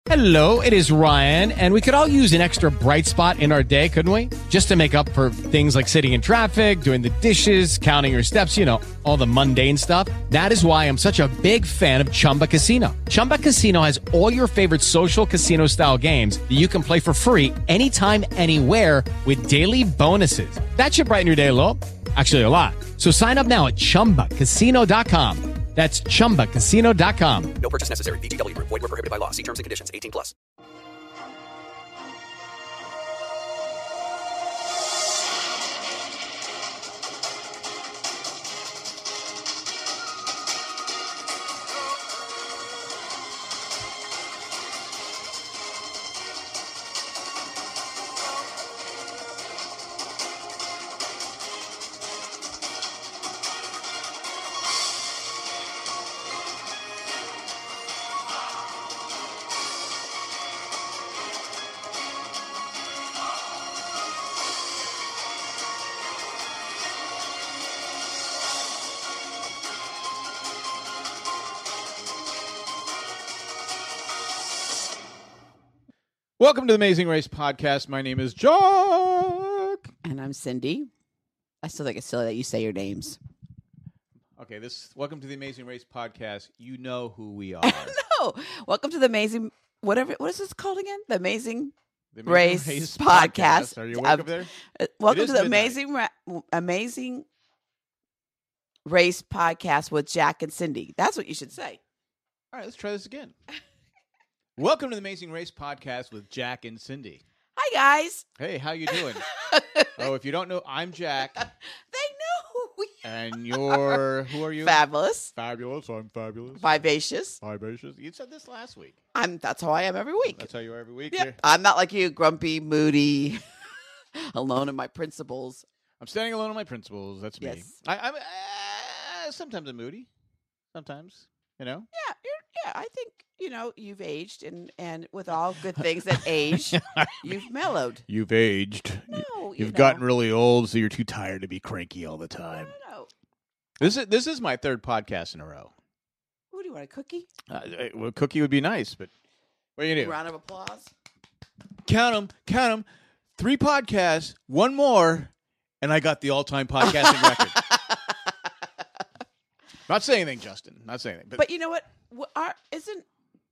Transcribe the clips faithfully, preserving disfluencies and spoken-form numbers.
Hello, it is Ryan, and we could all use an extra bright spot in our day, couldn't we? Just to make up for things like sitting in traffic, doing the dishes, counting your steps, you know, all the mundane stuff. That is why I'm such a big fan of Chumba Casino. Chumba Casino has all your favorite social casino-style games that you can play for free anytime, anywhere with daily bonuses. That should brighten your day a little. Actually, a lot. So sign up now at chumba casino dot com. That's chumba casino dot com. No purchase necessary. V G W Group. Void where prohibited by law. See terms and conditions. eighteen plus. Welcome to the Amazing Race Podcast. My name is Jack. And I'm Cindy. I still think it's silly that you say your names. Okay, this. Welcome to the Amazing Race Podcast. You know who we are. No. Welcome to the Amazing, whatever, what is this called again? The Amazing, The Amazing Race, Race Podcast. Podcast. Are you awake Uh, up there? Uh, welcome is to the midnight. Amazing Ra- Amazing Race Podcast with Jack and Cindy. That's what you should say. All right, let's try this again. Welcome to the Amazing Race Podcast with Jack and Cindy. Hi, guys. Hey, how you doing? Oh, if you don't know, I'm Jack, They know who we and you're who are you? Fabulous, Fabulous. I'm fabulous. vivacious. Vivacious. You said this last week. I'm. That's how I am every week. That's how you are every week. Yep. You're- I'm not like you, grumpy, moody, alone in my principles. I'm standing alone on my principles. That's me. Yes. I, I'm uh, sometimes I'm moody. Sometimes, you know. Yeah, you're, yeah. I think you know you've aged, and and with all good things that age, you've mellowed. You've aged. No, you You've know. gotten really old, so you're too tired to be cranky all the No, time. no, no. This is this is my third podcast in a row. What do you want? A cookie? Uh, uh, well, a cookie would be nice, but what are you gonna do? Round of applause. Count them, count them. Three podcasts, one more, and I got the all-time podcasting record. Not saying anything, Justin. Not saying anything. But, But you know what? Wh- Our, isn't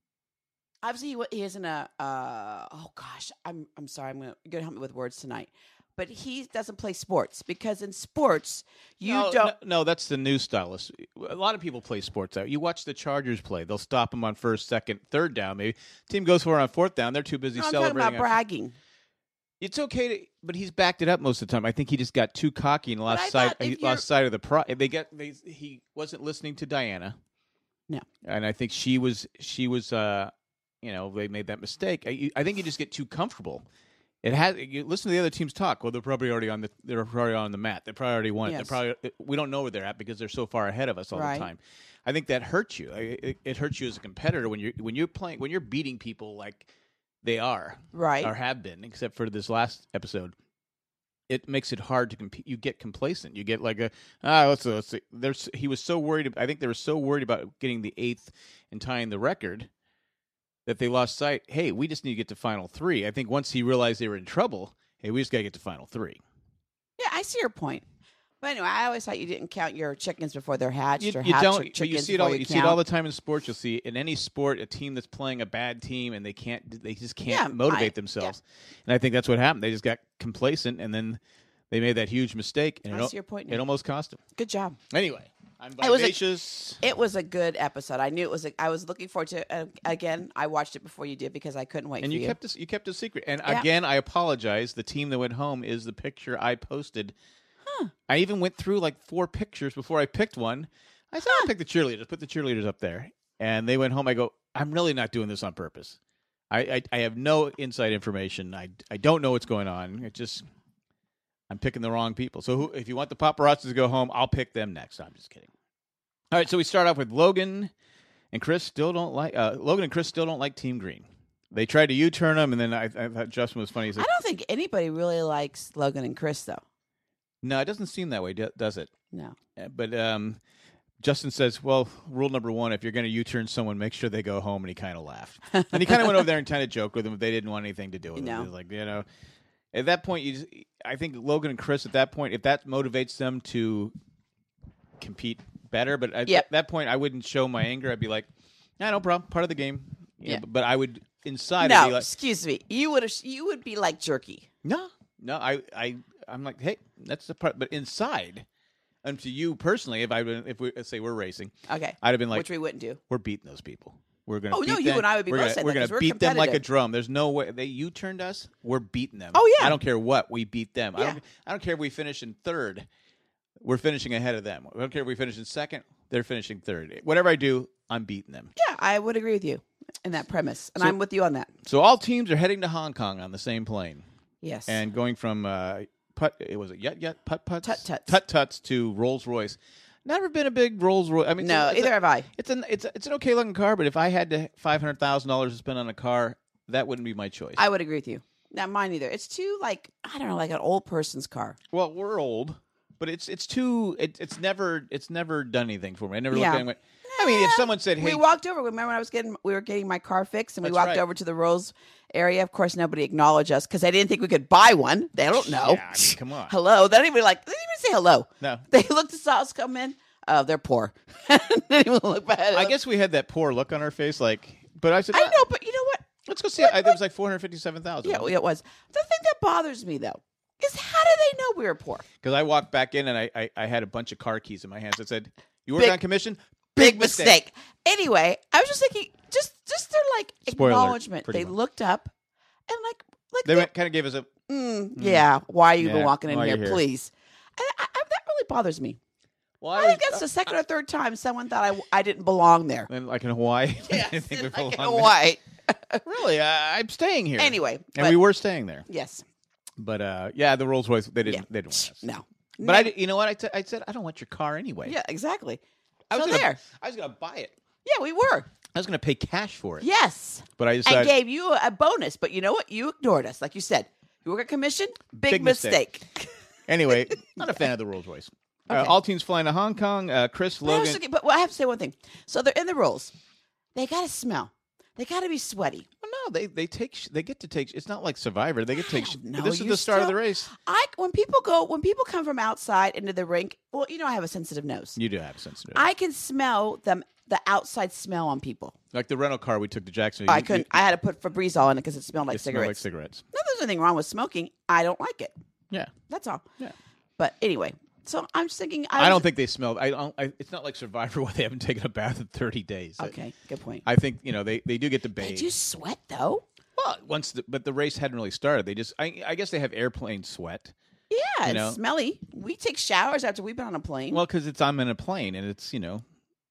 obviously he, he isn't a. Uh, oh gosh, I'm I'm sorry. I'm gonna you're gonna help me with words tonight. But he doesn't play sports because in sports you no, don't. No, no, that's the new style. A lot of people play sports out. You watch the Chargers play. They'll stop them on first, second, third down. Maybe team goes for it on fourth down. They're too busy No, I'm talking celebrating. about bragging. It's okay to, but he's backed it up most of the time. I think he just got too cocky and I lost sight. thought if He you're- lost sight of the pro. They get they. He wasn't listening to Diana. No. And I think she was. She was. Uh, you know, they made that mistake. I, I think you just get too comfortable. It has. You listen to the other teams talk. Well, they're probably already on the. They're probably on the mat. They probably already won it. Yes. They're probably. We don't know where they're at because they're so far ahead of us all Right. the time. I think that hurts you. I- It, it hurts you as a competitor when you're when you're playing when you're beating people like they are Right. or have been, except for this last episode. It makes it hard to compete. You get complacent. You get like a ah. Let's let's see. There's he was so worried. I think they were so worried about getting the eighth and tying the record that they lost sight. Hey, we just need to get to final three. I think once he realized they were in trouble, hey, we just got to get to final three. Yeah, I see your point. But anyway, I always thought you didn't count your chickens before they're hatched, You, or you hatch don't. your But chickens you see it before all. you You see count. it all the time in sports. You'll see in any sport a team that's playing a bad team and they can't. They just can't Yeah, motivate I- themselves. And I think that's what happened. They just got complacent and then they made that huge mistake. And I it, al- see your point it now. almost cost them. Good job. Anyway, I'm It was a- vivacious. It was a good episode. I knew it was. A, I was looking forward to. Uh, again, I watched it before you did because I couldn't wait And for you you. kept this. You kept a secret. And Yeah. again, I apologize. The team that went home is the picture I posted. I even went through like four pictures before I picked one. I said, I'll pick the cheerleaders. Put the cheerleaders up there. And they went home. I go, I'm really not doing this on purpose. I I, I have no inside information. I, I don't know what's going on. It just I'm picking the wrong people. So who, if you want the paparazzi to go home, I'll pick them next. I'm just kidding. All right, so we start off with Logan and Chris still don't like uh, Logan and Chris still don't like Team Green. They tried to U-turn him, and then I, I thought Justin was funny. He said, I don't think anybody really likes Logan and Chris, though. "No, it doesn't seem that way, do- does it?" No. Uh, But um, Justin says, well, rule number one, if you're going to U-turn someone, make sure they go home. And he kind of laughed. And he kind of went over there and kind of joked with them if they didn't want anything to do with No. it. He was like, you know, at that point, you just, I think Logan and Chris, at that point, if that motivates them to compete better, but at Yep. that point, I wouldn't show my anger. I'd be like, nah, no problem, part of the game. You Yeah. know, but I would, inside, I'd No, be like, excuse me. You would you would be like jerky. no, no, I, I, I'm like, hey, that's the part. But inside, and to you personally, if I, if we let's say we're racing, Okay. I'd have been like, Which we wouldn't do. we're beating those people. We're gonna. Oh, beat no, you them. and I would be We're both gonna, saying we're that 'cause gonna we're beat them like a competitive. drum. There's no way they U-turned us. We're beating them. Oh, yeah. I don't care what we beat them. I Yeah. don't. I don't care if we finish in third. We're finishing ahead of them. I don't care if we finish in second. They're finishing third. Whatever I do, I'm beating them. Yeah, I would agree with you in that premise, and So- I'm with you on that. So all teams are heading to Hong Kong on the same plane Yes. and going from uh, putt. It was it yet yet putt putts Tut-tuts. tut tuts to Rolls Royce. Never been a big Rolls Royce. I mean, no, it's a- it's either a- have I. It's an it's a, it's an okay looking car, but if I had to five hundred thousand dollars to spend on a car, that wouldn't be my choice. I would agree with you. Not mine either. It's too like I don't know, like an old person's car. well, we're old, but it's it's too it, it's never it's never done anything for me. I never looked Yeah. at it and went. I mean, if someone said, "Hey," We walked over. Remember when I was getting we were getting my car fixed, and we That's walked right. over to the Rolls area. Of course, nobody acknowledged us because they didn't think we could buy one. They don't know. Yeah, I mean, come on. Hello. They didn't even like. They didn't even say hello. No. They looked at us come in. Oh, they're poor. They didn't even look bad. I guess we had that poor look on our face, like. But I said, I "Ah, know, but you know what? let's go see." it. I, it was like four hundred fifty-seven thousand. Yeah, well, it was. The thing that bothers me though is how do they know we were poor? Because I walked back in and I, I I had a bunch of car keys in my hands that said, "You work Big- on commission." Big mistake. Anyway, I was just thinking, just just their like Spoiler alert, acknowledgement. pretty They much. looked up and like like They they- went, kind of gave us a. mm, yeah. Why are you even Yeah, walking in why here, you're here. please? And I, I, that really bothers me. Well, I think that's the second or third time someone thought I, I didn't belong there. And like in Hawaii. Yes, I think we like in belong there. Hawaii. Really, I, I'm staying here. Anyway, and but- we were staying there. Yes. But uh, yeah, the Rolls Royce they didn't Yeah. they didn't want us. No. But I, di- you know what I, t- I said? I don't want your car anyway. Yeah, exactly. I was so gonna, there. I was gonna buy it. Yeah, we were. I was gonna pay cash for it. Yes. But I And decided. gave you a bonus. But you know what? You ignored us. Like you said, you work at commission? Big, Big mistake. mistake. Anyway, not a fan of the Rolls Royce. Uh, Okay. all teams flying to Hong Kong. Uh, Chris But, I was Logan. thinking- but I have to say one thing. So they're in the rolls. They got to smell. They got to be sweaty. Well, no, they they take sh- they get to take. sh- It's not like Survivor. They get to take. sh- No, this is you the start of the still- race. I when people go when people come from outside into the rink. Well, you know I have a sensitive nose. You do have sensitive. I can smell them the outside smell on people. like the rental car we took to Jackson. I you- couldn't. You, I had to put Febreze in it because it smelled like it smelled like cigarettes. cigarettes. No, there's anything wrong with smoking. I don't like it. Yeah. That's all. Yeah. But anyway, so I'm just thinking. I, I don't was- think they smelled. I don't. I, it's not like Survivor where they haven't taken a bath in thirty days. I- Okay, good point. I think you know they, they do get to bathe. Did you sweat though? Well, once, the, but the race hadn't really started. They just, I, I guess they have airplane sweat. Yeah, You it's know? smelly. We take showers after we've been on a plane. Well, because it's I'm in a plane and it's you know,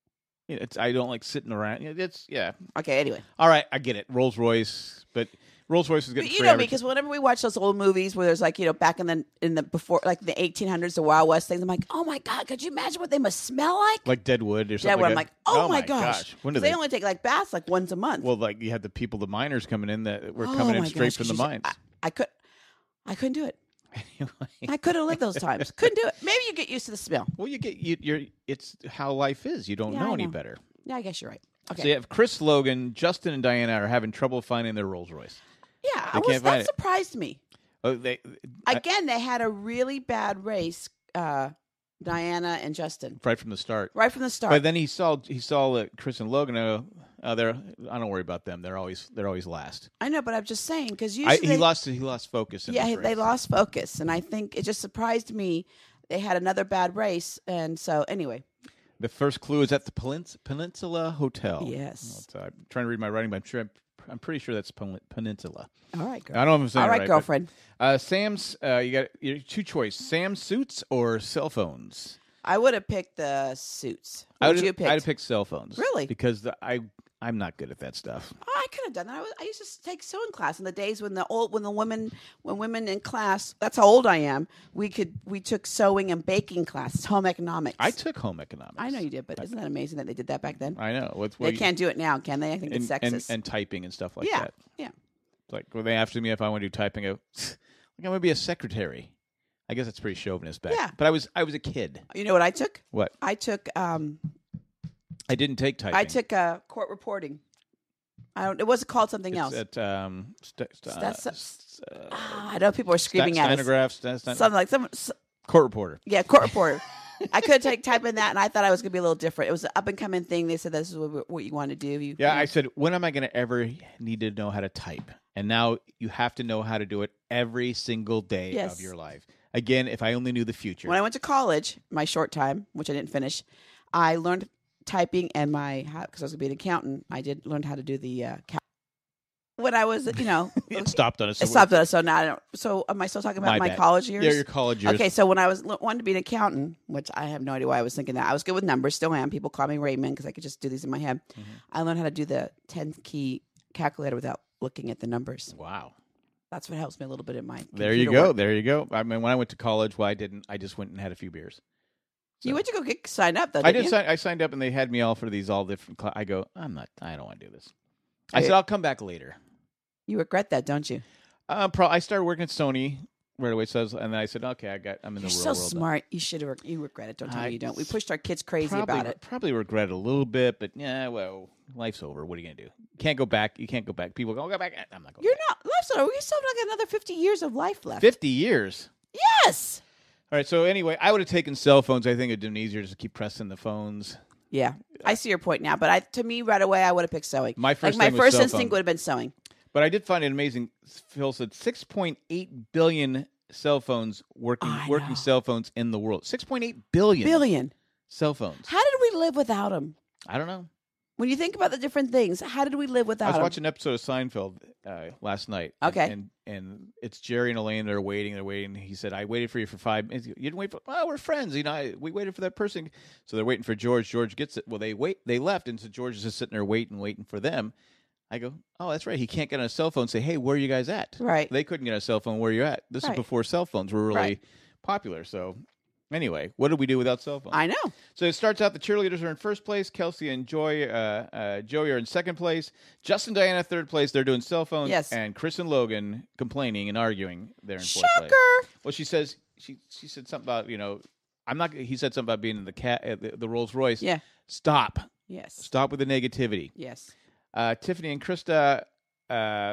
it's I don't like sitting around. It's yeah. okay, anyway. All right, I get it. Rolls Royce, but Rolls Royce is But getting you free know me advertising. because whenever we watch those old movies where there's like you know back in the in the before like the eighteen hundreds, the Wild West things, I'm like, oh my god, could you imagine what they must smell like? like Deadwood or yeah, something. where I'm like like, that. oh, my gosh. When do 'Cause they, they? only take like baths like once a month. Well, like you had the people, the miners coming in that were Oh, coming in my straight gosh, from 'cause the you said- mines. I, I could, I couldn't do it. Anyway. I couldn't live those times. Couldn't do it. Maybe you get used to the smell. Well, you get you, you're. It's how life is. You don't Yeah, know I any know. better. Yeah, I guess you're right. Okay. So you have Chris Logan, Justin, and Diana are having trouble finding their Rolls Royce. yeah, I They was, can't find that it. surprised me. Oh, they I- Again, they had a really bad race, uh, Diana and Justin, right from the start. right from the start. But then he saw he saw uh, Chris and Logan. Uh, uh, they're I don't worry about them. They're always they're always last. I know, but I'm just saying because I, usually he they- lost he lost focus. In yeah, this he- they race. lost focus, and I think it just surprised me. They had another bad race, and so anyway, The first clue is at the Pelins- Peninsula Hotel. Yes. Well, it's, uh, I'm trying to read my writing, but I'm sure I'm, I'm pretty sure that's Pen- Peninsula. all right, girl. I don't know if I'm saying all it right, right, but- girlfriend. Uh, Sam's. Uh, you got your two choice: Sam's suits or cell phones. I would have picked the suits. I What would would you pick? I'd have picked cell phones. Really? Because the, I I'm not good at that stuff. Oh, I could have done that. I, was, I used to take sewing class in the days when the old when the women when women in class. That's how old I am. We could we took sewing and baking classes, home economics. I took home economics. I know you did, but isn't that amazing that they did that back then? I know. What's They can't do it now, can they? I think and, it's and, sexist. and typing and stuff like yeah, that. yeah. It's like when they asked me if I want to do typing, I go, like I'm gonna be a secretary. I guess that's pretty chauvinist back. Yeah. But I was I was a kid. You know what I took? What? I took um, I didn't take typing. I took uh, court reporting. I don't. It wasn't called something it's else. At, um, st- st- uh, That's- s- uh, Ah, I know people are screaming st- at us. stenograph, st- sten- Something like some. s- court reporter. Yeah, court reporter. I could take type in that, and I thought I was going to be a little different. It was an up and coming thing. They said this is what, what you want to do. You, Yeah, you- I said, when am I going to ever need to know how to type? And now you have to know how to do it every single day Yes. of your life. Again, if I only knew the future. When I went to college, my short time, which I didn't finish, I learned typing and my because I was going to be an accountant. I did learn how to do the uh, cal- when I was, you know, it stopped on us. it stopped us. So now, I don't, so am I still talking about My my, bad. college years? Yeah, your college years. Okay, so when I was wanted to be an accountant, which I have no idea why I was thinking that, I was good with numbers, still am. People call me Raymond because I could just do these in my head. Mm-hmm. I learned how to do the ten key calculator without looking at the numbers. Wow. That's what helps me a little bit in my. There you computer go. work. There you go. I mean, when I went to college, well, I didn't. I just went and had a few beers. You went to go get signed up though. I Didn't did. you? Sign, I signed up, and they had me all for these all different. Cl- I go. I'm not. I don't want to do this. I Hey. said I'll come back later. You regret that, don't you? Uh, pro- I started working at Sony right away. So I was, and then I said, okay, I got. I'm in You're the real so world. smart. You should have. You regret it. Don't tell I- me you don't. We pushed our kids crazy Probably, about it. Probably regret it a little bit, but yeah, well, life's over. What are you gonna do? Can't go back. You can't go back. People go, oh, go back. I'm not going. You're back. not. Life's over. We still have like another fifty years of life left. Fifty years. Yes. All right. So anyway, I would have taken cell phones. I think it'd been easier just to keep pressing the phones. Yeah, I see your point now. But I, to me, right away, I would have picked sewing. My first like my thing was first cell instinct phone. would have been sewing. But I did find it amazing. Phil said six point eight billion cell phones working I working know. cell phones in the world. six point eight billion Billion. cell phones. How did we live without them? I don't know. When you think about the different things, how did we live I without was them? watching an episode of Seinfeld uh, last night. Okay. And and it's Jerry and Elaine. They're waiting. They're waiting. He said, "I waited for you for five minutes. You didn't wait for. Oh, we're friends. You know, I, we waited for that person. So they're waiting for George. George gets it. Well, they wait. They left, and so George is just sitting there waiting, waiting for them. I go, oh, that's right. He can't get on a cell phone and say, hey, where are you guys at? Right. They couldn't get on a cell phone. Where are you at? This Right. is before cell phones were really Right. popular. So anyway, what did we do without cell phones? I know. So it starts out the cheerleaders are in first place. Kelsey and Joy, uh, uh, Joey are in second place. Justin, Diana, third place. They're doing cell phones. Yes. And Chris and Logan complaining and arguing. They're in fourth place. Shocker. Well, she says she she said something about you know I'm not. He said something about being in the cat uh, the, the Rolls Royce. Yeah. Stop. Yes. Stop with the negativity. Yes. Uh, Tiffany and Krista. Uh,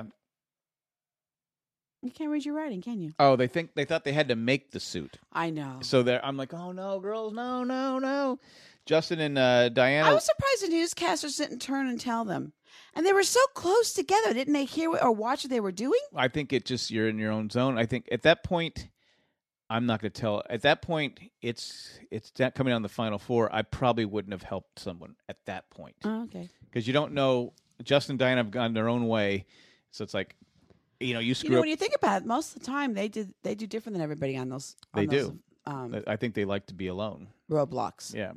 You can't read your writing, can you? oh, they think they thought they had to make the suit. I know. So they're, I'm like, oh no, girls, no, no, no. Justin and uh, Diana. I was surprised the newscasters didn't turn and tell them. And they were so close together. Didn't they hear what, or watch what they were doing? I think it just you're in your own zone. I think at that point, I'm not going to tell. At that point, it's it's that coming on the final four. I probably wouldn't have helped someone at that point Oh, okay. because you don't know. Justin and Diana have gone their own way, so it's like, you know, you screw You know, up. when you think about it, most of the time they did they do different than everybody on those. On They those, do. Um, I think they like to be alone. roadblocks. Yeah.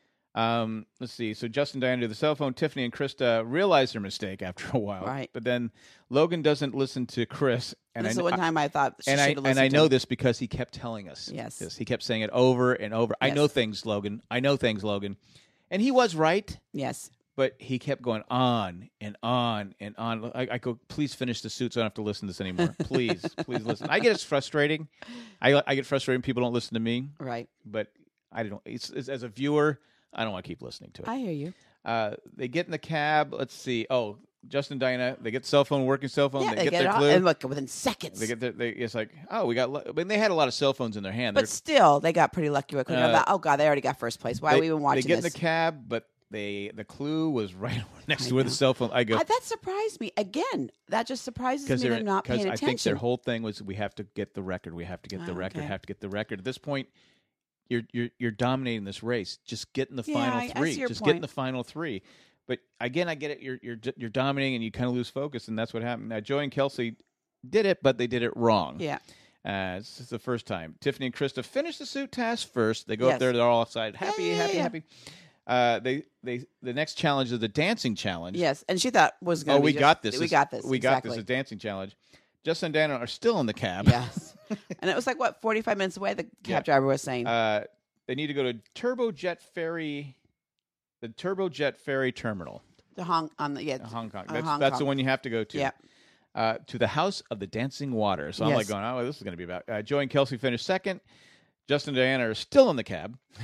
Um, let's see. So Justin and Diana do the cell phone. Tiffany and Krista realize their mistake after a while. Right. But then Logan doesn't listen to Chris. And this I, is the one time I thought she and I should have and listened I to know him. this because he kept telling us. Yes. This. He kept saying it over and over. I Yes. know things, Logan. I know things, Logan. And he was right, Yes. but he kept going on and on and on. I, I go, please finish the suit so I don't have to listen to this anymore. Please, please listen. I get it's frustrating. I I get frustrated when people don't listen to me, Right. but I don't. It's, it's as a viewer, I don't want to keep listening to it. I hear you. Uh, they get in the cab. Let's see. Oh, Justin and Diana, they get the cell phone, working cell phone. Yeah, they, they get, get it their all, clue. and look within seconds. They get their, they, it's like, oh, we got. I mean, they had a lot of cell phones in their hand. but They're- still, they got pretty lucky. With Uh, about, oh god, they already got first place. Why they, are we even watching They get this? in the cab, but they the clue was right next I to where the know. cell phone. I go I, that surprised me again. That just surprises me. because They're not paying I attention. think their whole thing was we have to get the record. We have to get the Oh, record. okay. Have to get the record. At this point, you're you're you're dominating this race. Just get in the Yeah, final I- I three. see your Just get in point. the final three. But again, I get it. You're you're you're dominating, and you kind of lose focus, and that's what happened. Now, Joey and Kelsey did it, but they did it wrong. yeah. Uh, this is the first time. Tiffany and Krista finish the suit task first. They go up Yes. there. They're all outside. Happy, yeah, happy, yeah. happy. Uh, they they the next challenge is the dancing challenge. Yes, and she thought was going Oh, to be we just, got this. We This- got this. We exactly. got this. A dancing challenge. Justin and Diana are still in the cab. Yes, and it was like what forty-five minutes away. The cab Yeah. driver was saying. Uh, they need to go to Turbojet Ferry, the Turbojet Ferry Terminal, the Hong on the yeah in Hong Kong. on That's Hong that's the Kong. one you have to go to. Yeah. Uh, to the House of the Dancing Water. So I'm Yes. like going, oh, this is going to be about. Uh, Joey and Kelsey finished second. Justin and Diana are still in the cab.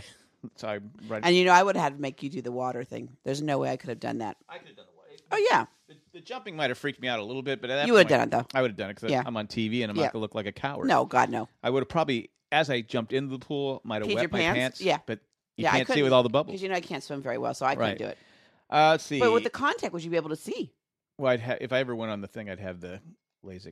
So I right. And you know, I would have had to make you do the water thing. There's no way I could have done that. I could have done the water. Oh yeah, The, the jumping might have freaked me out a little bit, but at that you would point, have done it though. I would have done it because Yeah. I'm on T V and I'm Yeah. not going to look like a coward. No, God no. I would have probably, as I jumped into the pool, might have Peed wet your my pants? pants. Yeah. But you Yeah, I can't see couldn't- with all the bubbles. Because you know I can't swim very well, so I couldn't Right. do it. Uh, let's see. But with the contact, would you be able to see? well, I'd ha- if I ever went on the thing, I'd have the LASIK.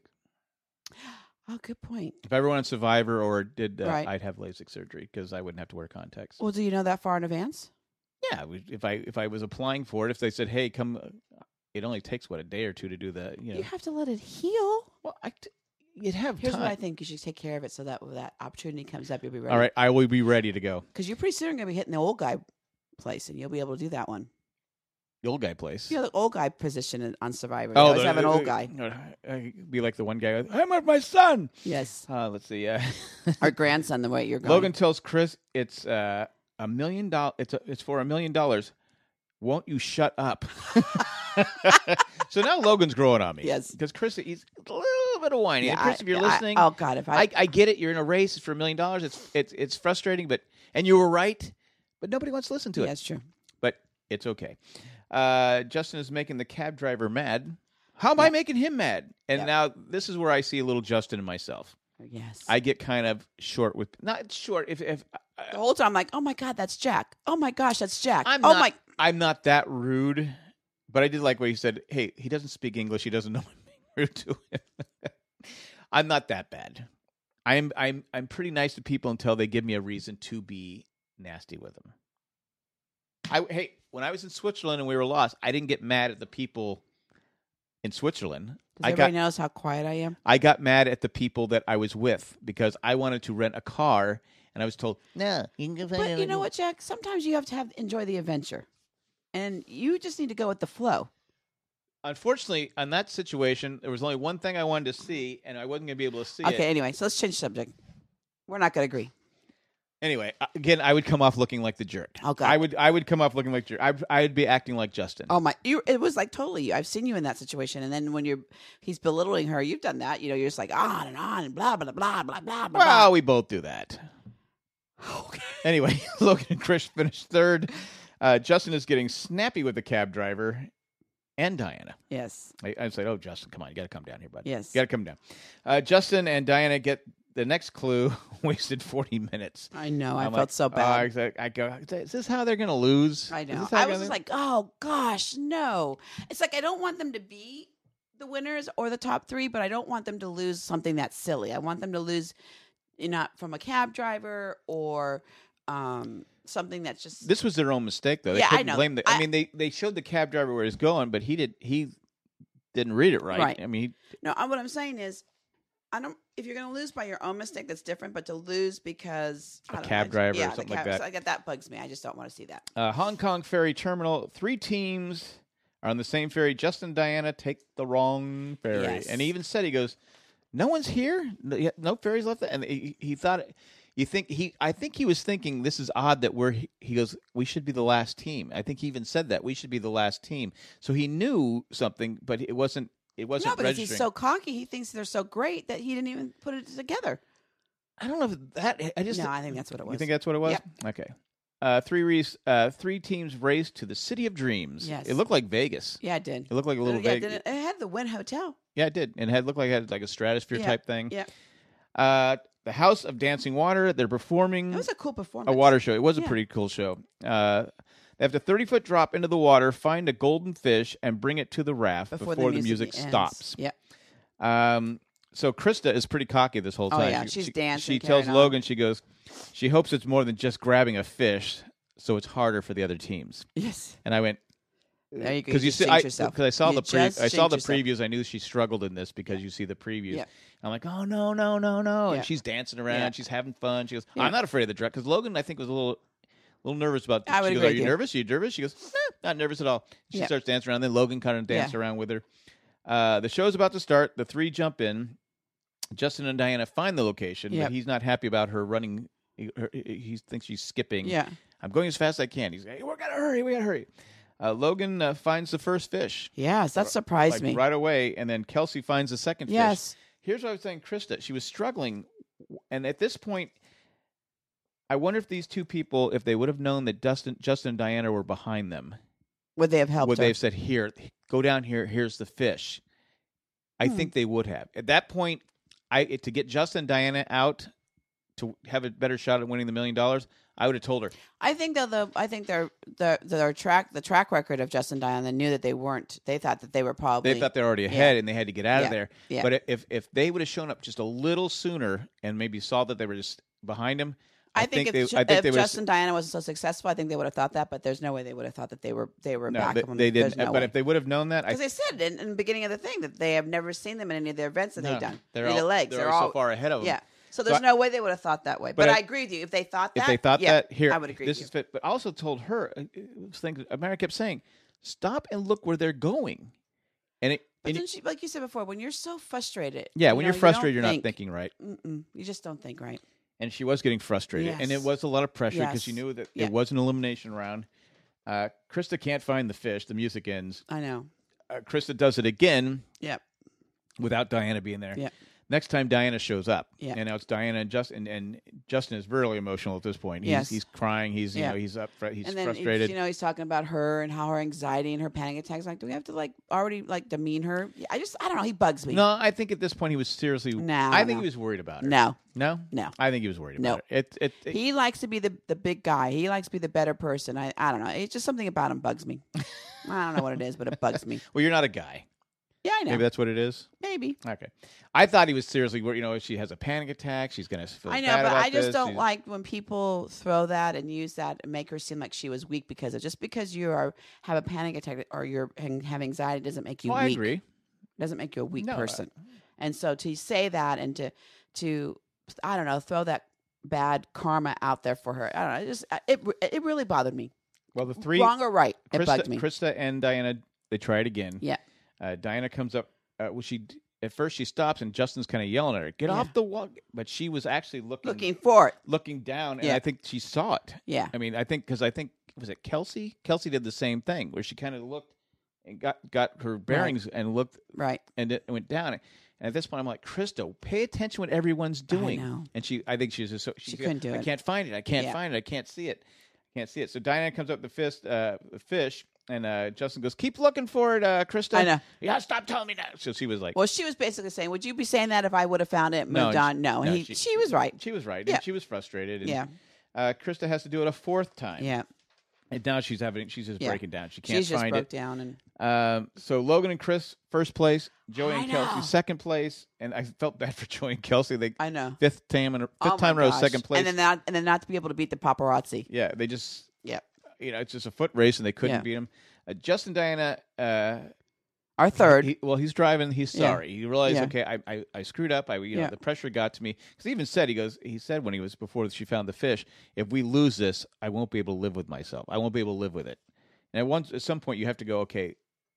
Oh, good point. If I ever went on Survivor or did, uh, Right. I'd have LASIK surgery because I wouldn't have to wear contacts. Well, do you know that far in advance? Yeah, we- if I if I was applying for it, if they said, "Hey, come," uh, it only takes what a day or two to do the. You know, You have to let it heal. well, I t- you'd have Here's time. what I think: you should take care of it so that when that opportunity comes up, you'll be ready. All right, I will be ready to go. Because you're pretty soon going to be hitting the old guy place, and you'll be able to do that one. The old guy place. You know, the old guy position in- on Survivor. They always the- have an uh, old guy. uh, I'd be like the one guy. I'm with my son. Yes, Uh, let's see. Uh, our grandson. The way you're going. Logan tells Chris it's uh, a million dollars. It's a, it's for a million dollars. Won't you shut up? So now Logan's growing on me. Yes. because Chris he's a little bit of whiny. Yeah, And Chris, I- if you're I- listening, oh God, if I, I, I get it. You're in a race for a million dollars. It's it's it's frustrating, but and you were right, but nobody wants to listen to yeah, it. that's true. But it's okay. Uh, Justin is making the cab driver mad. How am I making him mad? And Yeah. now this is where I see a little Justin in myself. Yes. I get kind of short with not short. If if the whole time I'm like, oh my God, that's Jack. Oh my gosh, that's Jack. I'm oh not, my. I'm not that rude, but I did like what he said. Hey, he doesn't speak English. He doesn't know I'm being rude to him. I'm not that bad. I'm I'm I'm pretty nice to people until they give me a reason to be nasty with them. I hey, when I was in Switzerland and we were lost, I didn't get mad at the people in Switzerland. Does I everybody got knows how quiet I am? I got mad at the people that I was with because I wanted to rent a car and I was told, "No, you can go find But you another know what, Jack? Sometimes you have to have enjoy the adventure, and you just need to go with the flow. Unfortunately, on that situation, there was only one thing I wanted to see, and I wasn't going to be able to see Okay. it. Anyway, so let's change subject. We're not going to agree. Anyway, uh, again, I would come off looking like the jerk. Oh, God. I would, I would come off looking like jerk. I, I would be acting like Justin. Oh my! You, it was like totally you. I've seen you in that situation, and then when you're he's belittling her, you've done that. You know, you're just like on and on and blah blah blah blah blah blah. Well, we both do that. Anyway, Logan and Chris finished third. Uh, Justin is getting snappy with the cab driver and Diana. Yes. I, I said, "Oh, Justin, come on, you got to come down here, buddy. Yes. you got to come down." Uh, Justin and Diana get the next clue. Wasted forty minutes. I know. I I'm felt like, so oh, bad. I, I go, is this how they're going to lose? I Is know. this how I they're was gonna- just like, oh gosh, no. It's like I don't want them to be the winners or the top three, but I don't want them to lose something that's silly. I want them to lose, you know, from a cab driver or um, something that's just. This was their own mistake, though. They Yeah, I couldn't know. blame the. I, I- mean, they, they showed the cab driver where he's going, but he did he didn't read it right. Right. I mean, No, I- what I'm saying is, I don't. If you're going to lose by your own mistake, that's different. But to lose because A I don't know, cab I just- driver or yeah, the something like cab- that. so I get that bugs me. I just don't want to see that. uh, Hong Kong ferry terminal. Three teams are on the same ferry. Justin and Diana take the wrong ferry, Yes. and he even said, he goes, "No one's here. No, yeah, no ferries left." And he, he thought, you think he? I think he was thinking this is odd that we're. He goes, "We should be the last team." I think he even said that we should be the last team. So he knew something, but it wasn't. It wasn't No, because registering. he's so cocky. He thinks they're so great that he didn't even put it together. I don't know if that. I just. No, I think that's what it was. You think that's what it was? Yep. Okay. Uh, three race, uh, three teams raced to the city of dreams. Yes. It looked like Vegas. Yeah, it did. It looked like a little yeah, it, Vegas. did. It had the Wynn Hotel. Yeah, it did, and it had looked like it had like a stratosphere Yeah, type thing. Yeah, Uh, the House of Dancing Water. They're performing it was a cool performance. a water show. It was a Yeah. pretty cool show. Uh, they have to thirty foot drop into the water, find a golden fish, and bring it to the raft before, the music, ends. stops. Yeah, Um, so Krista is pretty cocky this whole Oh, time. yeah, She, she's she, dancing, She tells carrying on. Logan, she goes, she hopes it's more than just grabbing a fish, so it's harder for the other teams. yes. And I went, There you go. because You you just see, jinxed I, yourself. because I saw You the pre- just I saw the jinxed yourself. previews. I knew she struggled in this because you see the previews. Yeah. I'm like, oh no, no, no, no, Yeah. and she's dancing around, Yeah. she's having fun. She goes, Yeah. I'm not afraid of the drop because Logan, I think, was a little, little nervous about. I would she goes, agree Are with you you. nervous? Are you nervous? She goes, no, not nervous at all. She Yeah. starts dancing around. Then Logan kind of danced Yeah. around with her. Uh, the show's about to start. The three jump in. Justin and Diana find the location, Yep. but he's not happy about her running. He, her, he thinks she's skipping. Yeah. I'm going as fast as I can. He's like, hey, we gotta hurry. We gotta hurry. Uh, Logan uh, finds the first fish. Yes, that surprised like me. right away, and then Kelsey finds the second Yes. fish. Here's what I was saying, Krista. She was struggling, and at this point, I wonder if these two people, if they would have known that Dustin, Justin and Diana were behind them, Would they have helped would her? they have said, "Here, go down here. Here's the fish"? I Hmm. think they would have. At that point, I to get Justin and Diana out to have a better shot at winning the million dollars, I would have told her. I think though the I think their the their track the track record of Justin and Diana knew that they weren't. They thought that they were probably They thought they were already ahead and they had to get out Yeah. of there. Yeah. But if if they would have shown up just a little sooner and maybe saw that they were just behind him, I, think, they, if, Ju- I think if they would have Justin and Diana wasn't so successful, I think they would have thought that. But there's no way they would have thought that they were they were no, back they, of them. they There's didn't. no but way. if they would have known that, I Because they said in, in the beginning of the thing that they have never seen them in any of their events that no, they've done. they're Either all, legs. They're, They're all all so far ahead of them. Yeah. So So there's I- no way they would have thought that way. But, But I, I- agree with you. If they thought that, If they thought yeah, that, here, I would agree this with is you. fit. But I also told her, uh, it was things America kept saying, stop and look where they're going. And it, But and then it- she, like you said before, when you're so frustrated, yeah, you when know, you're you frustrated, don't you're think. not thinking right. Mm-mm, you just don't think right. And she was getting frustrated, and it Yes. was a lot of pressure because Yes. she knew that Yeah. it was an elimination round. Uh, Krista can't find the fish. The music ends. I know. Uh, Krista does it again Yep. without Diana being there. Yep. Next time Diana shows up, Yeah. and now it's Diana and Justin, and Justin is really emotional at this point. He's, Yes. he's crying. He's you Yeah. know he's up. He's and then frustrated. you know he's talking about her and how her anxiety and her panic attacks. Like, do we have to like already like demean her? I just I don't know. He bugs me. No, I think at this point he was seriously. No, I think no. he was worried about her. No. no, No. I think he was worried No. about her. It, it, it, He likes to be the the big guy. He likes to be the better person. I I don't know. It's just something about him bugs me. I don't know what it is, but it bugs me. well, you're not a guy. Yeah, I know. Maybe that's what it is. Maybe. Okay, I thought he was seriously worried. You know, she has a panic attack. She's gonna feel I know, bad but about I just this. don't She's- like when people throw that and use that and make her seem like she was weak because of just because you are have a panic attack or you're have anxiety doesn't make you Well, I weak. agree. Doesn't make you a weak No, uh, person. And so to say that and to to I don't know throw that bad karma out there for her. I don't know. It just it it really bothered me. Well, the three Wrong or right, it Krista, bugged me. Krista and Diana, they try it again. Yeah. Uh, Diana comes up. Uh, well, she at first she stops and Justin's kind of yelling at her, "Get Yeah. off the wall!" But she was actually looking Looking for it. looking down, and Yeah. I think she saw it. Yeah. I mean, I think because I think was it Kelsey? Kelsey did the same thing where she kind of looked and got got her bearings and looked Right. and it went down. And at this point, I'm like, Krista, pay attention what everyone's doing. know. And she, I think she was just so She she couldn't do I it. can't find it. I can't Yeah. find it. I can't see it. I can't see it. So Diana comes up with the fist, uh, the fish, and uh, Justin goes, "Keep looking for it, uh, Krista." I know. Yeah, stop telling me that. So she was like, Well, she was basically saying, "Would you be saying that if I would have found it, No, moved and on?" she- No, and no, he, she- she, was right. She was right. Yeah. And she was frustrated. And, Yeah. Uh, Krista has to do it a fourth time. Yeah, And now she's having, she's just Yeah. breaking down. She can't she's just find broke it. down, and Um, so Logan and Chris first place, Joey I and Kelsey know. second place, and I felt bad for Joey and Kelsey. They I know. fifth time in a, fifth Oh my time in a row, gosh. second place. and then not, and then not to be able to beat the paparazzi. yeah, they just Yeah, you know it's just a foot race, and they couldn't Yeah. beat him. Uh, Justin Diana, uh, our third. he- well, he's driving. He's Yeah. sorry. He realized, Yeah. okay, I, I I screwed up. I you know Yeah. the pressure got to me because he even said he goes he said when he was before she found the fish, if we lose this, I won't be able to live with myself. I won't be able to live with it. And at once at some point you have to go, okay,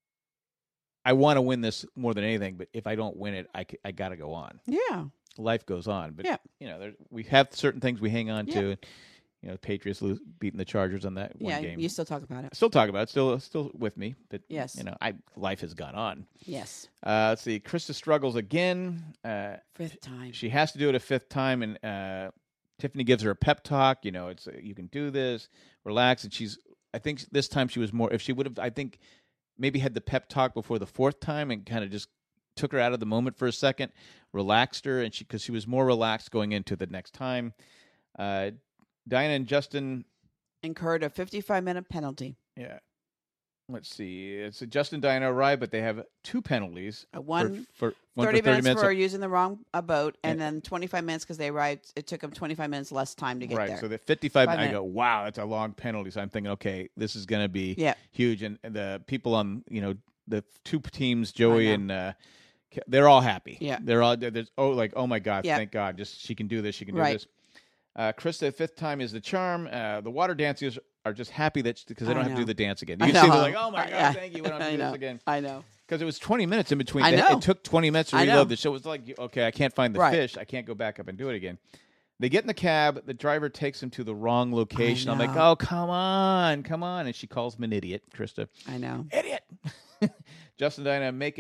I want to win this more than anything, but if I don't win it, I, c- I got to go on. yeah, Life goes on, but Yeah. you know there, we have certain things we hang on Yeah. to. You know, Patriots lose, beating the Chargers on that one yeah. game. You still talk about it. Still talk about it. Still, still with me. But Yes. you know, I life has gone on. Yes, Uh, let's see. Krista struggles again. Uh, fifth time. she has to do it a fifth time, and uh, Tiffany gives her a pep talk. You know, it's uh, you can do this. Relax. And she's. I think this time she was more. If she would have, I think maybe had the pep talk before the fourth time, and kind of just took her out of the moment for a second, relaxed her, and she because she was more relaxed going into the next time. Uh, Diana and Justin. Incurred a fifty-five minute penalty. Yeah. Let's see. It's a Justin and Diana arrive, but they have two penalties. Uh, one for, for one thirty for thirty minutes, minutes. for using the wrong uh, boat, and Yeah. then twenty-five minutes because they arrived. It took them twenty-five minutes less time to get right. there. So the fifty-five. Five I minute- go, wow, that's a long penalty. So I'm thinking, okay, this is going to be Yeah. huge. And, and the people on, you know, the two teams, Joey know. and uh, Ke- they're all happy. Yeah. They're all there's oh like oh my god, Yeah. thank God, just she can do this. She can do Right. this. Uh, Krista, fifth time is the charm. Uh, the water dancers are just happy that because they I don't have to know. do the dance again. I You can see they're know. like, oh my I- god, yeah. thank you. We don't have I to do know. this again. I know. Because it was twenty minutes in between. I They- know. It took twenty minutes to I know. reload the show. It was like, okay, I can't find the Right. fish. I can't go back up and do it again. They get in the cab. The driver takes them to the wrong location. I'm like, know. oh, come on, come on. And she calls him an idiot, Krista. I know. Idiot. Justin and Diana make it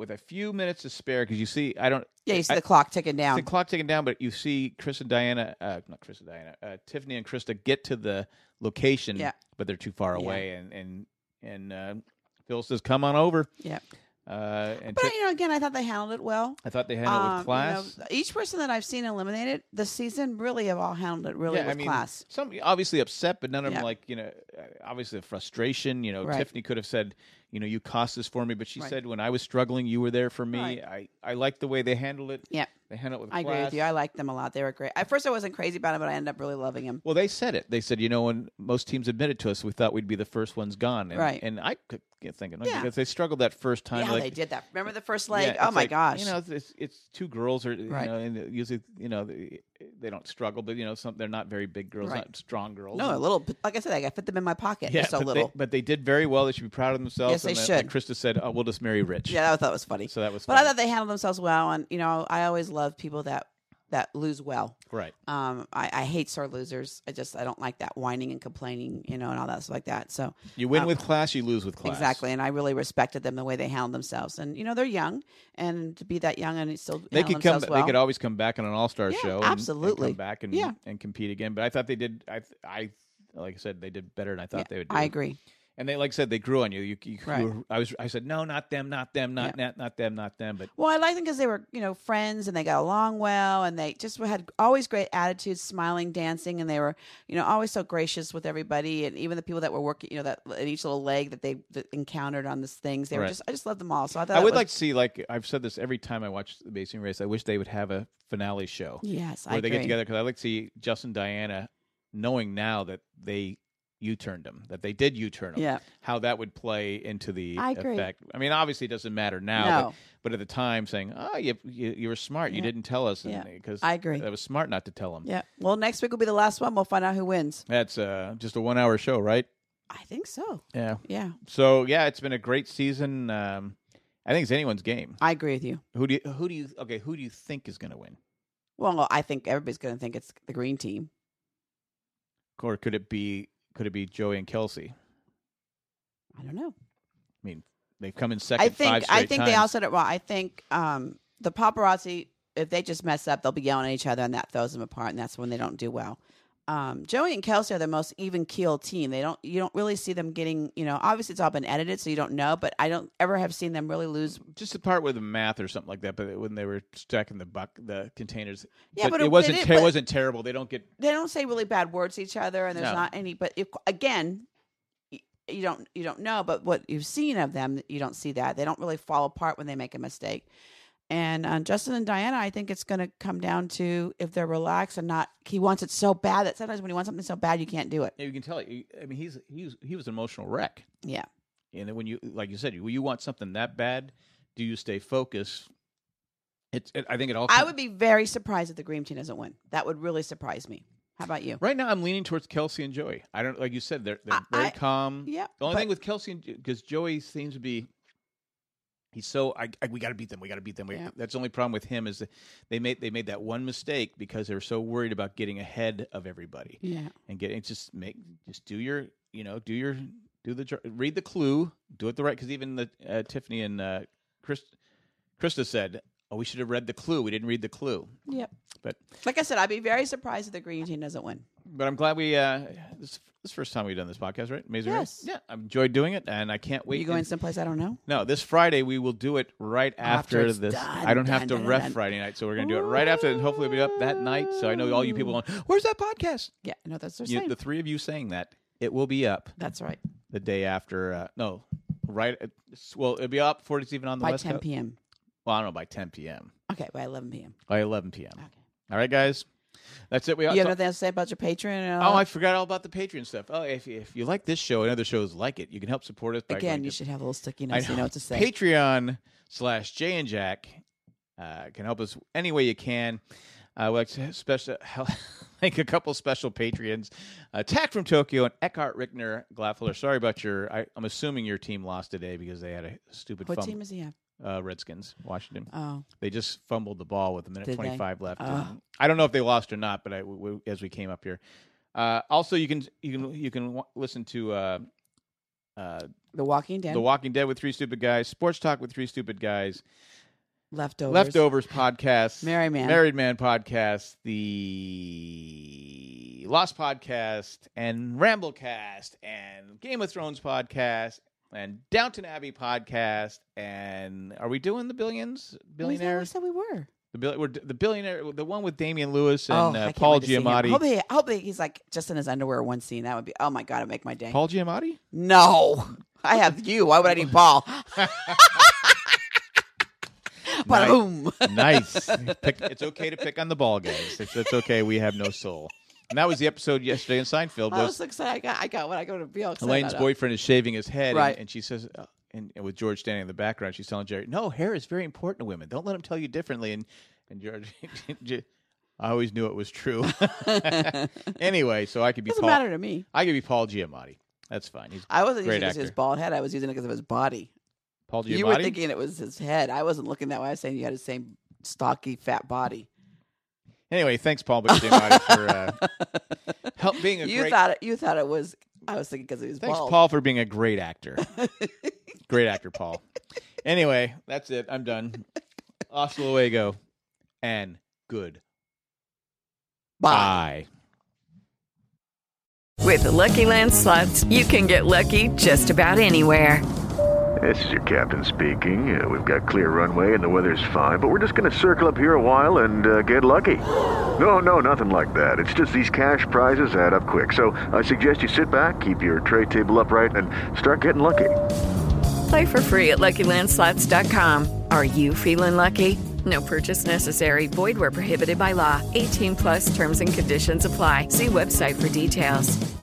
with a few minutes to spare, because you see, I don't. Yeah, you see I, the clock ticking down. The clock ticking down, but you see Chris and Diana, uh, not Chris and Diana, uh, Tiffany and Krista get to the location, Yeah. but they're too far Yeah. away, and and and uh, Phil says, "Come on over." Yeah. Uh, and But, Tiff- you know, again, I thought they handled it well. I thought they handled it Um, with class. You know, each person that I've seen eliminated this season really have all handled it really yeah, with I mean, class. some obviously upset, but none of them Yeah. like you know, uh, obviously the frustration. You know, Right. Tiffany could have said, you know, you cost this for me, but she Right. said when I was struggling, you were there for me. Right. I I liked the way they handled it. Yeah. They handled it with I class. agree with you. I liked them a lot. They were great. At first, I wasn't crazy about them, but I ended up really loving them. Well, they said it. They said, you know, when most teams admitted to us, we thought we'd be the first ones gone. And, Right. And I could get thinking, Yeah. because they struggled that first time. Yeah, like, they did that. Remember the first leg? yeah, oh it's my like, gosh! You know, it's, it's, it's two girls, or Right. you know, and usually, you know, they, they don't struggle, but you know, some they're not very big girls, Right. not strong girls. no, a little. bit- Like I said, I fit them in my pocket. yeah, Just so but little. They, but they did very well. They should be proud of themselves. Yes, they and then, should. And Krista said, "Oh, we'll just marry Rich." Yeah, I thought it was funny. So that was. But I funny. thought they handled themselves well, and you know, I always love people that that lose well. right. Um, I, I hate sore losers. I just I don't like that whining and complaining, you know, and all that stuff like that. So You win um, with class, you lose with class. exactly, and I really respected them the way they handled themselves. And you know, they're young, and to be that young and still They handle could come. themselves well. They could always come back on an All Star Yeah, show. And, absolutely. And come back and Yeah. and compete again. But I thought they did. I I like I said, they did better than I thought Yeah, they would do. I agree. And they, like I said, they grew on you. You, you, Right. you were, I was. I said, no, not them, not them, not Yeah. not, not them, not them. But Well, I liked them because they were, you know, friends and they got along well and they just had always great attitudes, smiling, dancing, and they were, you know, always so gracious with everybody and even the people that were working, you know, that in each little leg that they that encountered on these things. They were Right. just, I just loved them all. So I thought I it would was- like to see, like I've said this every time I watch the Amazing Race. I wish they would have a finale show yes, where I they agree. get together, because I like to see Justin and Diana, knowing now that they U-turned them, that they did U-turn them. Yeah. How that would play into the I agree. effect. I mean, obviously, it doesn't matter now, No. but, but at the time, saying, "Oh, you you, you were smart. You Yeah. didn't tell us," Yeah. because I agree. That was smart not to tell them. Yeah. Well, next week will be the last one. We'll find out who wins. That's uh, just a one-hour show, right? I think so. Yeah. Yeah, So yeah, it's been a great season. Um, I think it's anyone's game. I agree with you. Who do you, who do you okay? Who do you think is going to win? Well, I think everybody's going to think it's the green team. Or could it be could it be Joey and Kelsey? I don't know. I mean, they've come in second I think five straight I think they times. all said it well. I think um, the paparazzi, if they just mess up, they'll be yelling at each other, and that throws them apart, and that's when they don't do well. Um, Joey and Kelsey are the most even keeled team. They don't you don't really see them getting, you know, obviously it's all been edited, so you don't know, but I don't ever have seen them really lose. just the part with the math or something like that. But when they were stacking the buck the containers, Yeah, but it, it- wasn't it- ter- it but- wasn't terrible. They don't get They don't say really bad words to each other, and there's No. not any. But if, again, y- you don't you don't know. But what you've seen of them, you don't see that they don't really fall apart when they make a mistake. And uh, Justin and Diana, I think it's going to come down to if they're relaxed and not. He wants it so bad that sometimes when you want something so bad, you can't do it. you can tell. it. I mean, he's he's he was an emotional wreck. Yeah, And then when you, like you said, when you want something that bad, do you stay focused? It's. It, I think it all. I comes- would be very surprised if the Green Team doesn't win. That would really surprise me. How about you? Right now, I'm leaning towards Kelsey and Joey. I don't like you said they're they're I- very I- calm. Yeah, The only but- thing with Kelsey because Joey seems to be. He's so I, I we got to beat them. We got to beat them. We, Yeah. That's the only problem with him is that they made they made that one mistake because they were so worried about getting ahead of everybody Yeah, and getting just make just do your you know do your do the dr- read the clue, do it the right, because even the uh, Tiffany and uh, Chris, Krista said, "Oh, we should have read the clue. We didn't read the clue." yep. But Like I said, I'd be very surprised if the Green Team doesn't win. but I'm glad we uh, this this first time we've done this podcast, right? Amazing, Yes. right? Yeah, I've enjoyed doing it, and I can't Are wait. you going to- someplace I don't know? No, this Friday we will do it right After after, it's this. done, I don't have done, to done, ref done. Friday night, so we're going to do it right after, and hopefully it'll be up that night. So I know all you people going, "Where's that podcast?" Yeah, no, that's what You, they're saying. the three of you saying that it will be up That's right. the day after. Uh, no, right. At, well, it'll be up before it's even on the By West ten Coast. p.m. Well, I don't know by ten p.m. Okay, by eleven p.m. by eleven p.m. Okay. All right, guys. That's it. We You have so- nothing to say about your Patreon? And Oh, all I that? forgot all about the Patreon stuff. Oh, if if you like this show and other shows like it, you can help support us by Again, going you to should have a little sticky I note so you know what to say. Patreon slash Jay and Jack uh, can help us any way you can. Uh, we like to special thank a couple special Patreons, uh, Tack from Tokyo and Eckhart Rickner Glaffeler. Sorry about your. I, I'm assuming your team lost today because they had a stupid What fumble. team does he have? Uh, Redskins, Washington. Oh, They just fumbled the ball with a minute Did they? twenty-five left. Oh. And I don't know if they lost or not, but I, w- w- as we came up here, uh, also you can you can you can w- listen to uh, uh, The Walking Dead. The Walking Dead with Three Stupid Guys, Sports Talk with Three Stupid Guys, Leftovers. Leftovers podcast, Married Man. Married Man podcast, the Lost podcast, and Ramblecast, and Game of Thrones podcast, and Downton Abbey podcast, and are we doing the Billions? Billionaires? We said we were. The, bill- we're, the billionaire, the one with Damian Lewis and oh, uh, I can't Paul wait to see him. Giamatti. I hope, he, I hope he- he's like just in his underwear one scene. That would be, oh my God, it'd make my day. Paul Giamatti? No. I have you. Why would I need Paul? Nice. Boom. Nice. Pick, it's okay to pick on the ball guys. It's, it's okay. We have no soul. And that was the episode yesterday in Seinfeld. I Was was so excited. I got, I got what I go to be all excited Elaine's about. boyfriend is shaving his head, Right. and, and she says, uh, and, and with George standing in the background, she's telling Jerry, "No, hair is very important to women. Don't let them tell you differently." And and George, I always knew it was true. Anyway, so I could be Doesn't Paul. matter to me. I could be Paul Giamatti. That's fine. He's I wasn't great using it actor. because of his bald head. I was using it because of his body. Paul Giamatti. You were thinking it was his head. I wasn't looking that way. I was saying you had the same stocky, fat body. Anyway, thanks, Paul Giamatti, for uh, help being a You great. thought it. You thought it was. I was thinking because he was Thanks, bald. Paul, for being a great actor. Great actor, Paul. Anyway, that's it. I'm done. Hasta luego, and good. Bye. Bye. With the Lucky Land Slots, you can get lucky just about anywhere. This is your captain speaking. Uh, we've got clear runway and the weather's fine, but we're just going to circle up here a while and uh, get lucky. No, no, nothing like that. It's just these cash prizes add up quick. So I suggest you sit back, keep your tray table upright, and start getting lucky. Play for free at Lucky Land Slots dot com. Are you feeling lucky? No purchase necessary. Void where prohibited by law. eighteen plus terms and conditions apply. See website for details.